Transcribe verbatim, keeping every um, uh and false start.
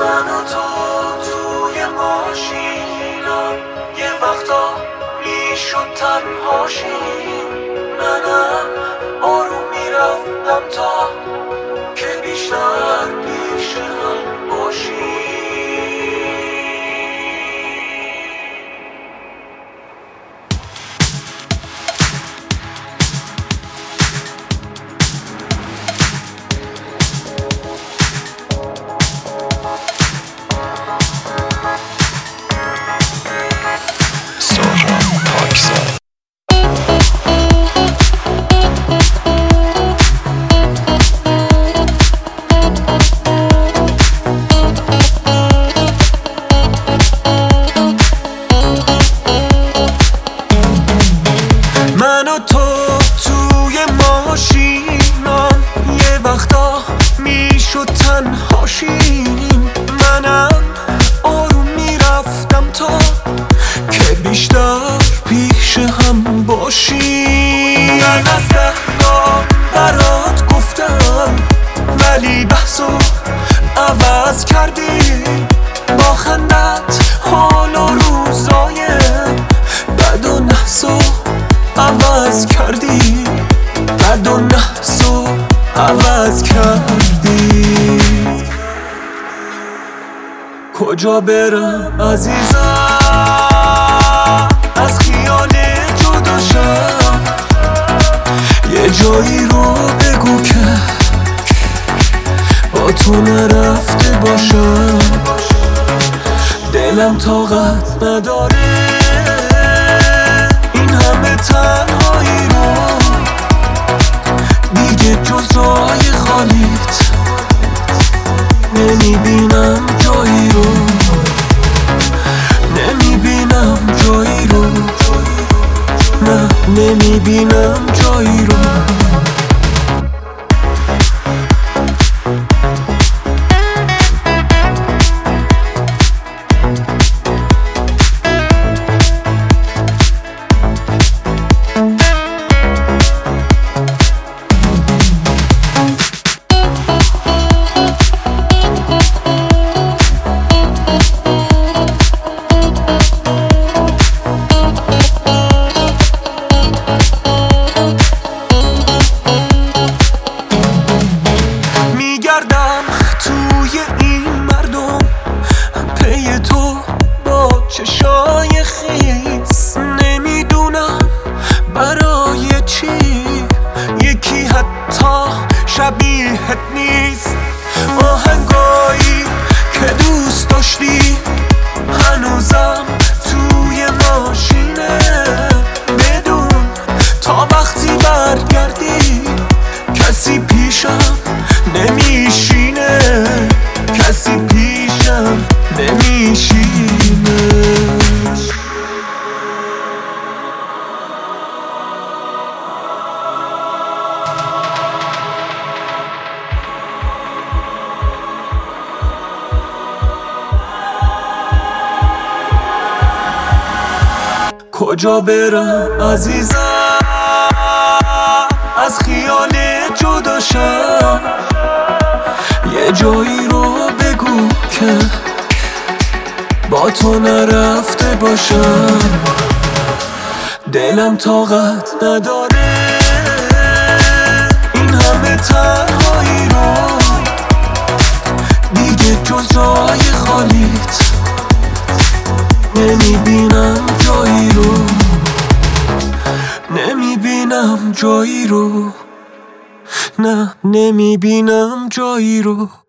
من و تو توی ماشینم، یه وقتا میشد تنهاشیم. منم آروم میرفتم تا که بیشتر پیش هم باشیم. من و تو توی ماشینم، یه وقتا میشد تنهاشیم. منم آروم میرفتم تا که بیشتر پیش هم باشیم. من از دهنام برات گفتم ولی بحثو عوض کردی. با خندت حال و روزای بد و نحسو عوض کردی. بد و نحسو عوض کردی. کجا برم عزیزم از خیال جدا شم؟ یه جایی رو بگو که با تو نرفته باشم. دلم طاقت نداره این همه تنهایی رو، دیگه جز راه خالیت نمیبینم جایی رو. نمیبینم جایی رو، نه نمیبینم جایی رو. توی این مردم پی تو با چشای خیس. نمیدونم برای چی یکی حتی شبیهت نیست. آهنگایی که دوست داشتی هنوزم توی ماشینه. بدون تا وقتی برگردی کسی پیشم نمیشینه. کسی پیشم نمیشینه. کجا برم عزیزم از خیال جدا شم؟ یه جایی رو بگو که با تو نرفته باشم. دلم طاقت نداره این همه تنهایی رو، دیگه جز راه خالیت نمیبینم جایی رو. نمیبینم جایی رو، نه نمیبینم جایی رو.